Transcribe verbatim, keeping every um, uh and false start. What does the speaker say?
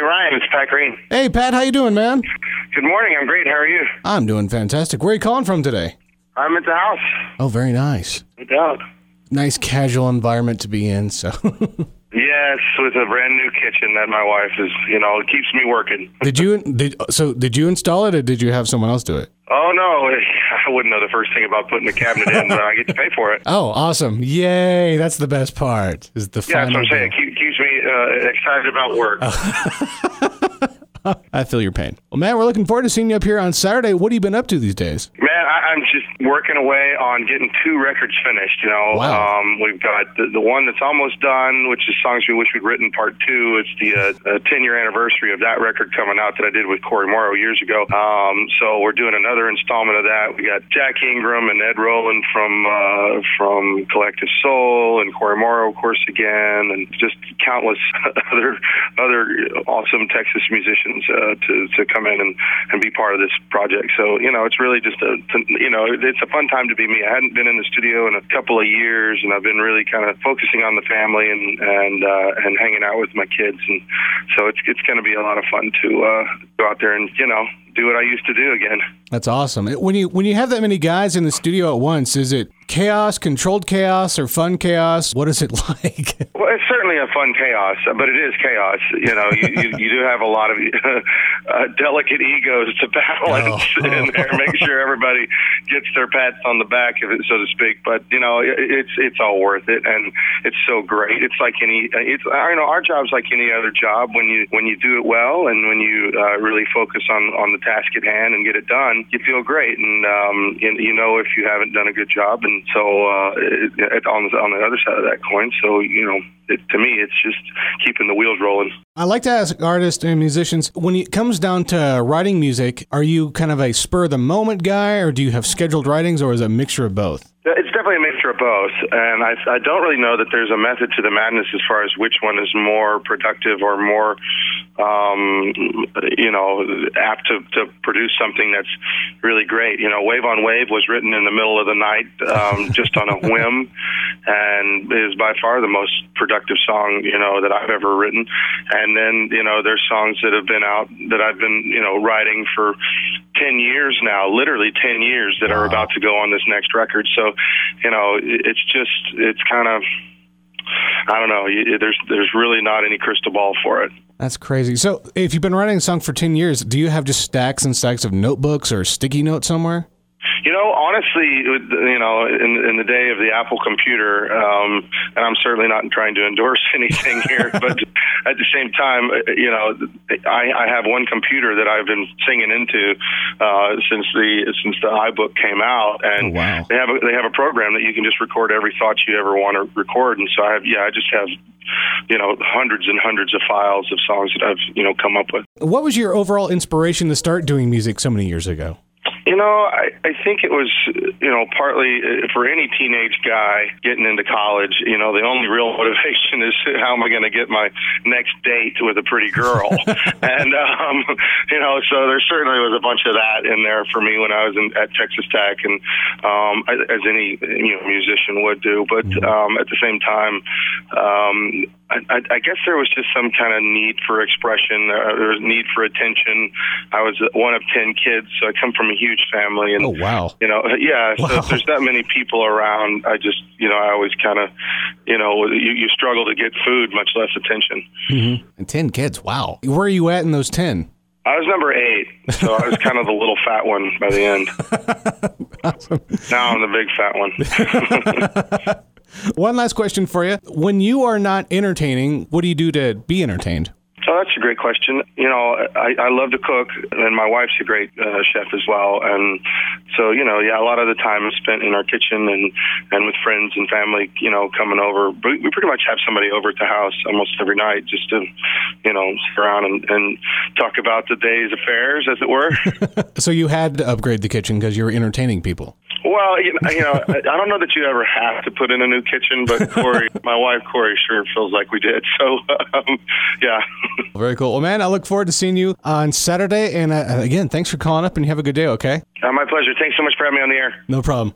Ryan, it's Pat Green. Hey, Pat, how you doing, man? Good morning. I'm great. How are you? I'm doing fantastic. Where are you calling from today? I'm at the house. Oh, very nice. No doubt. Nice casual environment to be in, so... Yes, with a brand new kitchen that my wife is, you know, it keeps me working. Did you, did, so did you install it, or did you have someone else do it? Oh, no, I wouldn't know the first thing about putting the cabinet in, but I get to pay for it. Oh, awesome. Yay, that's the best part. Is the Yeah, that's what I'm final saying. It keep- keeps me uh, excited about work. I feel your pain. Well, man, we're looking forward to seeing you up here on Saturday. What have you been up to these days? Man, I, I'm just working away on getting two records finished, you know. Wow. Um, we've got the, the one that's almost done, which is Songs We Wish We'd Written Part two. It's the uh, uh, ten-year anniversary of that record coming out that I did with Corey Morrow years ago. Um, so we're doing another installment of that. We got Jack Ingram and Ed Rowland from uh, from Collective Soul, and Corey Morrow, of course, again, and just countless other other awesome Texas musicians uh, to to come in and, and be part of this project. So, you know, it's really just a, you know, it's a fun time to be me. I hadn't been in the studio in a couple of years, and I've been really kind of focusing on the family and and uh, and hanging out with my kids, and so it's it's going to be a lot of fun to uh, go out there and, you know, do what I used to do again. That's awesome. When you when you have that many guys in the studio at once, is it chaos, controlled chaos, or fun chaos? What is it like? Well, it's certainly a fun chaos, but it is chaos. You know, you, you, you do have a lot of uh, delicate egos to balance Oh. in there, make sure everybody gets their pats on the back, if it, so to speak. But you know, it, it's it's all worth it, and it's so great. It's like any, it's you know, our job's like any other job. When you when you do it well, and when you uh, really focus on on the task at hand and get it done, you feel great, and um, you, you know if you haven't done a good job, and so uh, it, it, on the on the other side of that coin. So you know, it, to me, it's just keeping the wheels rolling. I like to ask artists and musicians, when it comes down to writing music, are you kind of a spur-of-the-moment guy, or do you have scheduled writings, or is it a mixture of both? It's definitely a mixture of both, and I, I don't really know that there's a method to the madness as far as which one is more productive or more, um, you know, apt to, to produce something that's really great. You know, Wave on Wave was written in the middle of the night, um, just on a whim, and is by far the most productive song, you know, that I've ever written. And then, you know, there's songs that have been out that I've been, you know, writing for ten years now, literally ten years, that Wow. are about to go on this next record. So, you know, it's just, it's kind of, I don't know, there's there's really not any crystal ball for it. That's crazy. So if you've been writing a song for ten years, do you have just stacks and stacks of notebooks or sticky notes somewhere? You know, honestly, you know, in, in the day of the Apple computer, um, and I'm certainly not trying to endorse anything here, but at the same time, you know, I, I have one computer that I've been singing into uh, since the since the iBook came out, and Oh, wow. they have a, they have a program that you can just record every thought you ever want to record, and so I have, yeah, I just have, you know, hundreds and hundreds of files of songs that I've, you know, come up with. What was your overall inspiration to start doing music so many years ago? You know, I, I think it was, you know, partly uh, for any teenage guy getting into college, you know, the only real motivation is how am I going to get my next date with a pretty girl? and, um, you know, so there certainly was a bunch of that in there for me when I was in, at Texas Tech, and um, as any, you know, musician would do. But um, at the same time, um, I, I guess there was just some kind of need for expression. Uh, there was need for attention. I was one of ten kids, so I come from a huge family, and Oh, wow. you know, yeah. So Wow. if there's that many people around, I just, you know, I always kind of, you know, you, you struggle to get food, much less attention. Mm-hmm. And ten kids, wow. Where are you at in those ten? I was number eight, so I was kind of the little fat one by the end. Awesome. Now I'm the big fat one. One last question for you. When you are not entertaining, what do you do to be entertained? Oh, that's a great question. You know, I, I love to cook, and my wife's a great uh, chef as well. And so, you know, yeah, a lot of the time is spent in our kitchen and, and with friends and family, you know, coming over. We, we pretty much have somebody over at the house almost every night just to, you know, sit around and, and talk about the day's affairs, as it were. So you had to upgrade the kitchen because you were entertaining people. Well, you know, you know, I don't know that you ever have to put in a new kitchen, but Corey, my wife Corey, sure feels like we did. So, um, yeah. Very cool. Well, man, I look forward to seeing you on Saturday. And uh, again, thanks for calling up, and you have a good day, okay? Uh, my pleasure. Thanks so much for having me on the air. No problem.